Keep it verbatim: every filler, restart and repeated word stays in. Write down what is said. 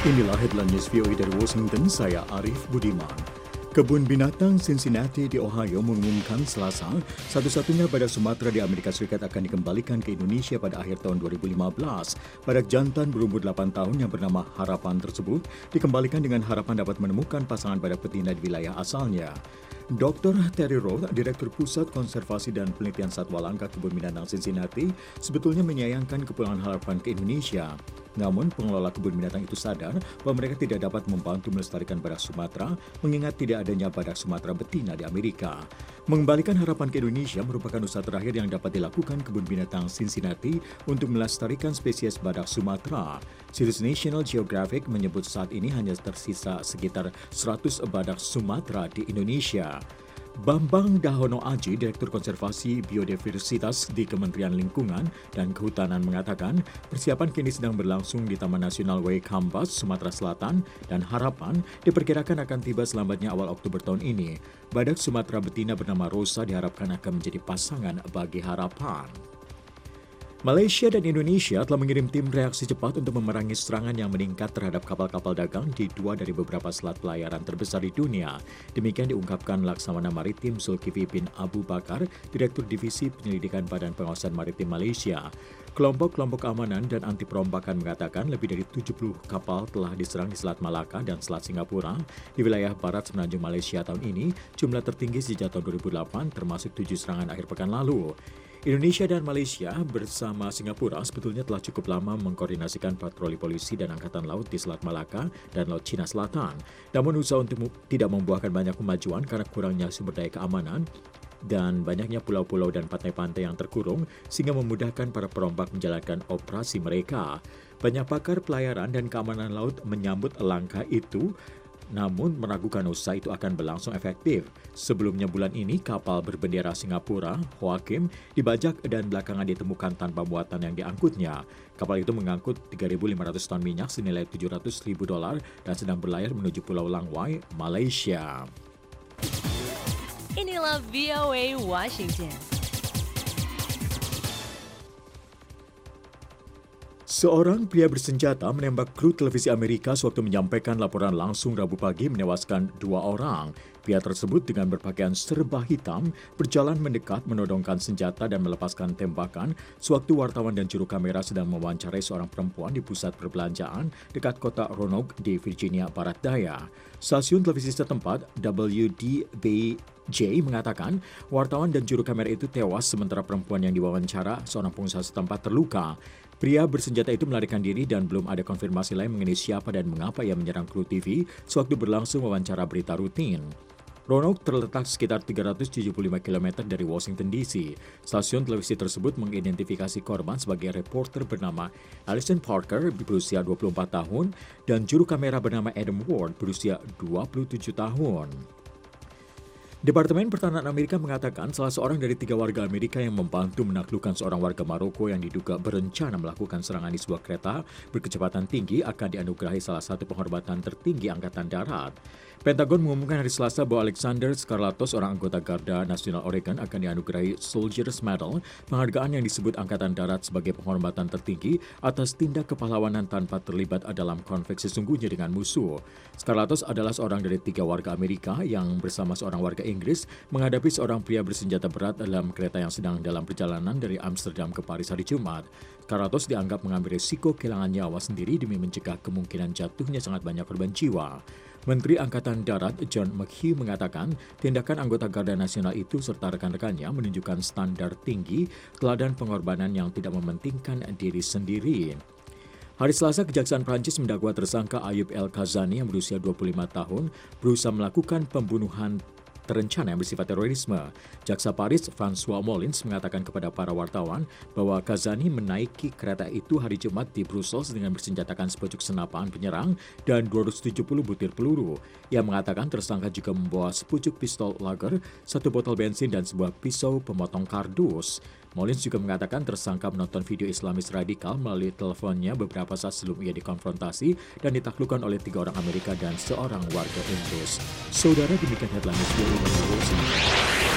Inilah headline news V O A dari Washington, saya Arif Budiman. Kebun binatang Cincinnati di Ohio mengumumkan Selasa, satu-satunya badak Sumatera di Amerika Serikat akan dikembalikan ke Indonesia pada akhir tahun dua ribu lima belas. Badak jantan berumur delapan tahun yang bernama Harapan tersebut dikembalikan dengan harapan dapat menemukan pasangan badak betina di wilayah asalnya. doktor Terry Roth, Direktur Pusat Konservasi dan Penelitian Satwa Langka Kebun Binatang Cincinnati, sebetulnya menyayangkan kepulangan Harapan ke Indonesia. Namun, pengelola kebun binatang itu sadar bahwa mereka tidak dapat membantu melestarikan badak Sumatera, mengingat tidak adanya badak Sumatera betina di Amerika. Mengembalikan Harapan ke Indonesia merupakan usaha terakhir yang dapat dilakukan kebun binatang Cincinnati untuk melestarikan spesies badak Sumatera. Situs National Geographic menyebut saat ini hanya tersisa sekitar seratus badak Sumatera di Indonesia. Bambang Dahono Aji, Direktur Konservasi Biodiversitas di Kementerian Lingkungan dan Kehutanan mengatakan, persiapan kini sedang berlangsung di Taman Nasional Waikambas, Sumatera Selatan, dan Harapan diperkirakan akan tiba selambatnya awal Oktober tahun ini. Badak Sumatera betina bernama Rosa diharapkan akan menjadi pasangan bagi Harapan. Malaysia dan Indonesia telah mengirim tim reaksi cepat untuk memerangi serangan yang meningkat terhadap kapal-kapal dagang di dua dari beberapa selat pelayaran terbesar di dunia. Demikian diungkapkan Laksamana Maritim Zulkifli bin Abu Bakar, Direktur Divisi Penyelidikan Badan Pengawasan Maritim Malaysia. Kelompok-kelompok keamanan dan anti perombakan mengatakan lebih dari tujuh puluh kapal telah diserang di Selat Malaka dan Selat Singapura. Di wilayah barat semenanjung Malaysia tahun ini, jumlah tertinggi sejak tahun dua ribu delapan termasuk tujuh serangan akhir pekan lalu. Indonesia dan Malaysia bersama Singapura sebetulnya telah cukup lama mengkoordinasikan patroli polisi dan angkatan laut di Selat Malaka dan Laut Cina Selatan. Namun usaha untuk tidak membuahkan banyak kemajuan karena kurangnya sumber daya keamanan dan banyaknya pulau-pulau dan pantai-pantai yang terkurung sehingga memudahkan para perombak menjalankan operasi mereka. Banyak pakar pelayaran dan keamanan laut menyambut langkah itu, namun meragukan usaha itu akan berlangsung efektif. Sebelumnya bulan ini, kapal berbendera Singapura, Joachim, dibajak dan belakangan ditemukan tanpa muatan yang diangkutnya. Kapal itu mengangkut tiga ribu lima ratus ton minyak senilai tujuh ratus ribu dolar dan sedang berlayar menuju Pulau Langwai, Malaysia. Inilah V O A Washington. Seorang pria bersenjata menembak kru televisi Amerika sewaktu menyampaikan laporan langsung Rabu pagi menewaskan dua orang. Pria tersebut dengan berpakaian serba hitam berjalan mendekat menodongkan senjata dan melepaskan tembakan sewaktu wartawan dan juru kamera sedang mewawancarai seorang perempuan di pusat perbelanjaan dekat kota Roanoke di Virginia Barat Daya. Stasiun televisi setempat W D B J mengatakan wartawan dan juru kamera itu tewas sementara perempuan yang diwawancara, seorang pengusaha setempat, terluka. Pria bersenjata itu melarikan diri dan belum ada konfirmasi lain mengenai siapa dan mengapa ia menyerang kru T V sewaktu berlangsung wawancara berita rutin. Roanoke terletak sekitar tiga ratus tujuh puluh lima kilometer dari Washington D C. Stasiun televisi tersebut mengidentifikasi korban sebagai reporter bernama Alison Parker berusia dua puluh empat tahun dan juru kamera bernama Adam Ward berusia dua puluh tujuh tahun. Departemen Pertahanan Amerika mengatakan salah seorang dari tiga warga Amerika yang membantu menaklukkan seorang warga Maroko yang diduga berencana melakukan serangan di sebuah kereta berkecepatan tinggi akan dianugerahi salah satu penghormatan tertinggi Angkatan Darat. Pentagon mengumumkan hari Selasa bahwa Alexander Skarlatos, seorang anggota Garda Nasional Oregon, akan dianugerahi Soldier's Medal, penghargaan yang disebut Angkatan Darat sebagai penghormatan tertinggi atas tindak kepahlawanan tanpa terlibat dalam konflik sesungguhnya dengan musuh. Skarlatos adalah seorang dari tiga warga Amerika yang bersama seorang warga Inggris menghadapi seorang pria bersenjata berat dalam kereta yang sedang dalam perjalanan dari Amsterdam ke Paris hari Jumat. Skarlatos dianggap mengambil risiko kehilangan nyawa sendiri demi mencegah kemungkinan jatuhnya sangat banyak korban jiwa. Menteri Angkatan Darat John McHugh mengatakan tindakan anggota Garda Nasional itu serta rekan-rekannya menunjukkan standar tinggi teladan pengorbanan yang tidak mementingkan diri sendiri. Hari Selasa, Kejaksaan Prancis mendakwa tersangka Ayub El Khazani yang berusia dua puluh lima tahun berusaha melakukan pembunuhan terencana yang bersifat terorisme. Jaksa Paris François Molins mengatakan kepada para wartawan bahwa Khazani menaiki kereta itu hari Jumat di Brussels dengan bersenjatakan sepucuk senapan penyerang dan dua ratus tujuh puluh butir peluru. Ia mengatakan tersangka juga membawa sepucuk pistol lager, satu botol bensin dan sebuah pisau pemotong kardus. Molins juga mengatakan tersangka menonton video Islamis radikal melalui teleponnya beberapa saat sebelum ia dikonfrontasi dan ditaklukkan oleh tiga orang Amerika dan seorang warga Inggris. Saudara, demikian headline news dari Washington.